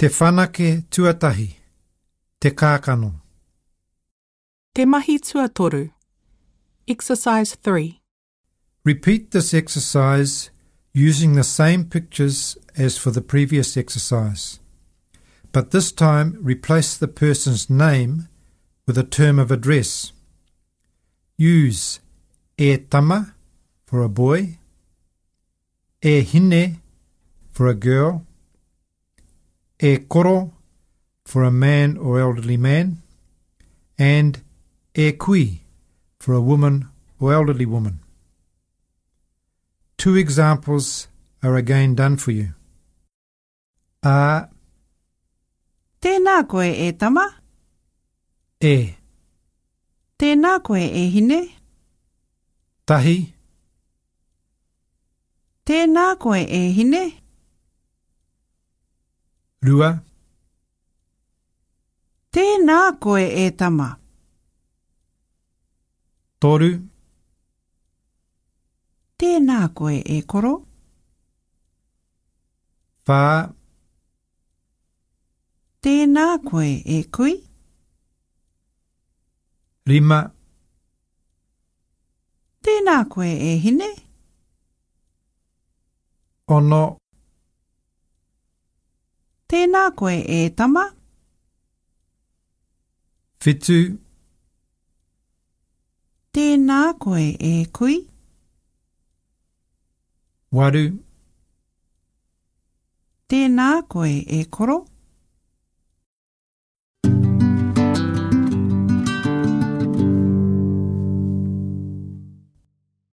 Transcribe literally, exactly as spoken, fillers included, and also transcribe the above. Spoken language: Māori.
Te whanake tuatahi. Te kākano. Te mahi tuatoru. Exercise three. Repeat this exercise using the same pictures as for the previous exercise, but this time replace the person's name with a term of address. Use e tama for a boy, e hine for a girl, e koro for a man or elderly man, and e kui for a woman or elderly woman. Two examples are again done for you. A. Tēnā koe e tama. E. Tēnā koe e hine. Tahi. Tēnā koe e hine. Rua. Tēnā koe e tama. Toru. Tēnā koe e koro. Whā. Tēnā koe e kui. Rima. Tēnā koe e hine. Ono. Tēnā koe e tama. Whitu. Tēnā koe e kui. Waru. Tēnā koe e koro.